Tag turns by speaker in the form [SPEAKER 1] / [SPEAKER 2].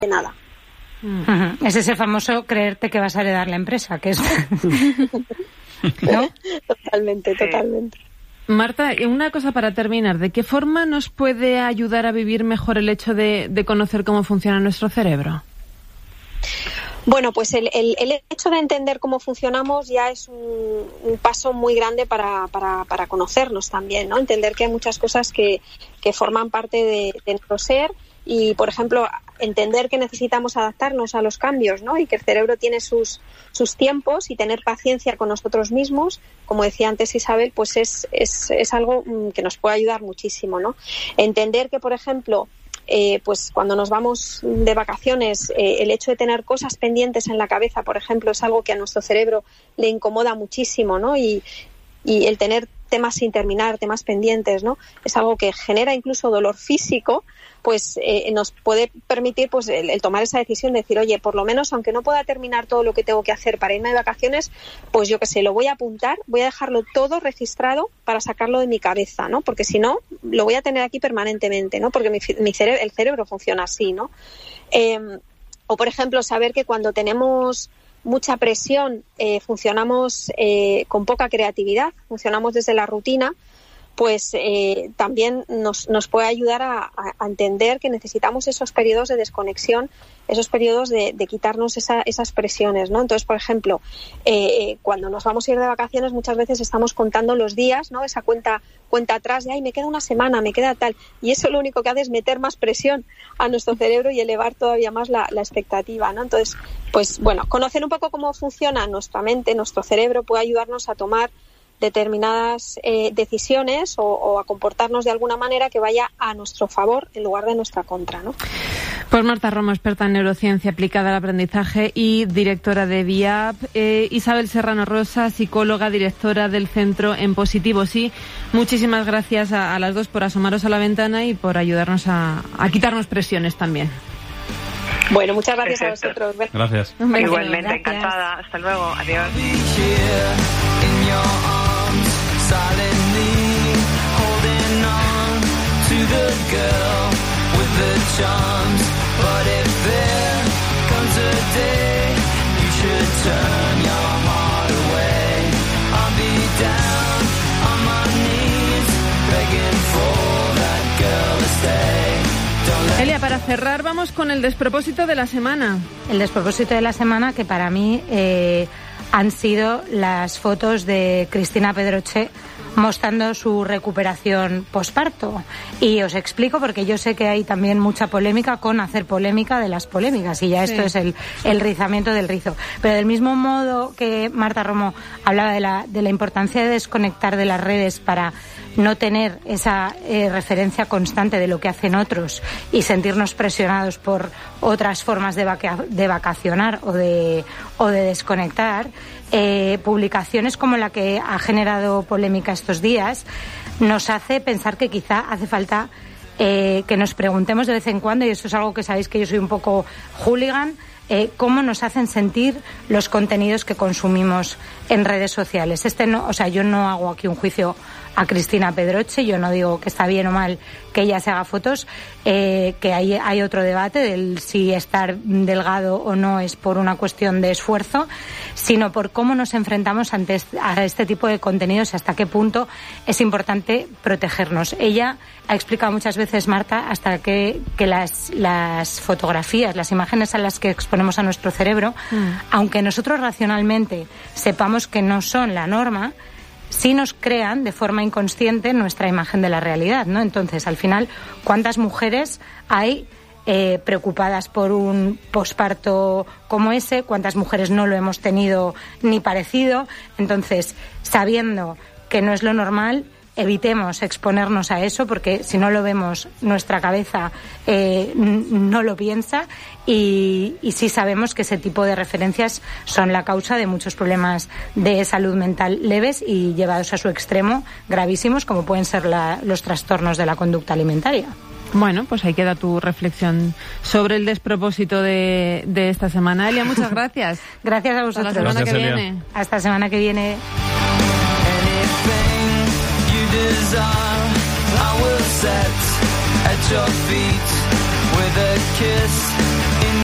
[SPEAKER 1] nada.
[SPEAKER 2] Es ese famoso creerte que vas a heredar la empresa, que es... ¿no?
[SPEAKER 1] Totalmente.
[SPEAKER 3] Marta, una cosa para terminar. ¿De qué forma nos puede ayudar a vivir mejor el hecho de conocer cómo funciona nuestro cerebro?
[SPEAKER 1] Bueno, pues el hecho de entender cómo funcionamos ya es un paso muy grande para conocernos también, ¿no? Entender que hay muchas cosas que forman parte de nuestro ser y, por ejemplo, entender que necesitamos adaptarnos a los cambios, ¿no? Y que el cerebro tiene sus tiempos y tener paciencia con nosotros mismos, como decía antes Isabel, pues es algo que nos puede ayudar muchísimo, ¿no? Entender que, por ejemplo, pues cuando nos vamos de vacaciones, el hecho de tener cosas pendientes en la cabeza, por ejemplo, es algo que a nuestro cerebro le incomoda muchísimo, ¿no? Y el tener temas sin terminar, temas pendientes, ¿no? Es algo que genera incluso dolor físico, pues nos puede permitir pues el tomar esa decisión de decir, oye, por lo menos aunque no pueda terminar todo lo que tengo que hacer para irme de vacaciones, pues yo qué sé, lo voy a apuntar, voy a dejarlo todo registrado para sacarlo de mi cabeza, ¿no? Porque si no, lo voy a tener aquí permanentemente, ¿no? Porque el cerebro funciona así, ¿no? O por ejemplo, saber que cuando tenemos mucha presión, funcionamos con poca creatividad, funcionamos desde la rutina, pues también nos puede ayudar a entender que necesitamos esos periodos de desconexión, esos periodos de quitarnos esas presiones, ¿no? Entonces, por ejemplo, cuando nos vamos a ir de vacaciones muchas veces estamos contando los días, ¿no? Esa cuenta atrás de, ay, me queda una semana, me queda tal, y eso lo único que hace es meter más presión a nuestro cerebro y elevar todavía más la expectativa, ¿no? Entonces, pues bueno, conocer un poco cómo funciona nuestra mente, nuestro cerebro puede ayudarnos a tomar determinadas decisiones o a comportarnos de alguna manera que vaya a nuestro favor en lugar de nuestra contra, ¿no?
[SPEAKER 3] Pues Marta Romo, experta en neurociencia aplicada al aprendizaje y directora de VIAP. Isabel Serrano Rosa, psicóloga, directora del Centro en Positivo Sí. Muchísimas gracias a las dos por asomaros a la ventana y por ayudarnos a quitarnos presiones también.
[SPEAKER 1] Bueno, muchas gracias. Perfecto. A vosotros.
[SPEAKER 4] Gracias.
[SPEAKER 5] Igualmente,
[SPEAKER 2] gracias.
[SPEAKER 5] Encantada. Hasta luego. Adiós.
[SPEAKER 6] Silently holding on to the girl with the charms. But if there comes a day you should turn your heart away, I'll be down on my knees begging for that girl to stay.
[SPEAKER 3] Elia, para cerrar vamos con el despropósito de la semana.
[SPEAKER 2] El despropósito de la semana que para mí han sido las fotos de Cristina Pedroche mostrando su recuperación posparto. Y os explico porque yo sé que hay también mucha polémica con hacer polémica de las polémicas y ya esto es el rizamiento del rizo. Pero del mismo modo que Marta Romo hablaba de la importancia de desconectar de las redes para no tener esa referencia constante de lo que hacen otros y sentirnos presionados por otras formas de vacacionar o de desconectar, publicaciones como la que ha generado polémica estos días nos hace pensar que quizá hace falta que nos preguntemos de vez en cuando, y eso es algo que sabéis que yo soy un poco hooligan, cómo nos hacen sentir los contenidos que consumimos en redes sociales. Yo no hago aquí un juicio a Cristina Pedroche, yo no digo que está bien o mal que ella se haga fotos, que hay otro debate del si estar delgado o no es por una cuestión de esfuerzo, sino por cómo nos enfrentamos a este tipo de contenidos y hasta qué punto es importante protegernos. Ella ha explicado muchas veces, Marta, hasta que las fotografías, las imágenes a las que exponemos a nuestro cerebro, aunque nosotros racionalmente sepamos que no son la norma, sí nos crean de forma inconsciente nuestra imagen de la realidad, ¿no? Entonces, al final, ¿cuántas mujeres hay preocupadas por un posparto como ese? ¿Cuántas mujeres no lo hemos tenido ni parecido? Entonces, sabiendo que no es lo normal, evitemos exponernos a eso, porque si no lo vemos, nuestra cabeza no lo piensa, y sí sabemos que ese tipo de referencias son la causa de muchos problemas de salud mental leves y llevados a su extremo gravísimos, como pueden ser los trastornos de la conducta alimentaria.
[SPEAKER 3] Bueno, pues ahí queda tu reflexión sobre el despropósito de esta semana. Elia, muchas gracias.
[SPEAKER 2] Gracias a vosotros.
[SPEAKER 3] Hasta la semana que
[SPEAKER 4] Elia.
[SPEAKER 3] viene.
[SPEAKER 2] Hasta la semana que viene.
[SPEAKER 6] I will set at your feet with a kiss